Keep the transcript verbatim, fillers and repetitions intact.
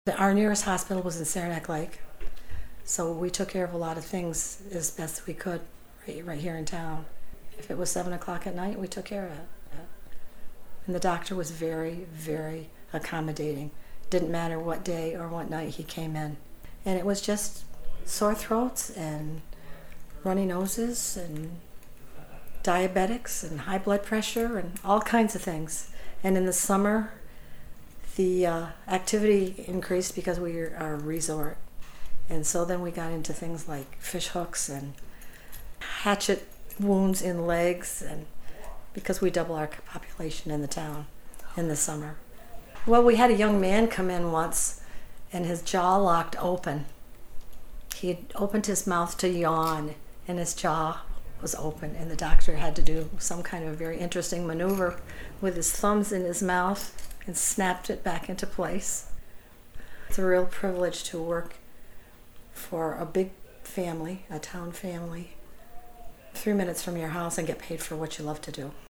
Our nearest hospital was in Saranac Lake, so we took care of a lot of things as best we could right, right here in town. If it was seven o'clock at night, we took care of it. And the doctor was very, very accommodating. Didn't matter what day or what night he came in. And it was just sore throats and runny noses and diabetics and high blood pressure and all kinds of things. And in the summer, the uh, activity increased because we are a resort. And so then we got into things like fish hooks and hatchet wounds in legs, and because we double our population in the town in the summer. Well, we had a young man come in once and his jaw locked open. He had opened his mouth to yawn and his jaw was open, and the doctor had to do some kind of very interesting maneuver with his thumbs in his mouth and snapped it back into place. It's a real privilege to work for a big family, a town family, three minutes from your house and get paid for what you love to do.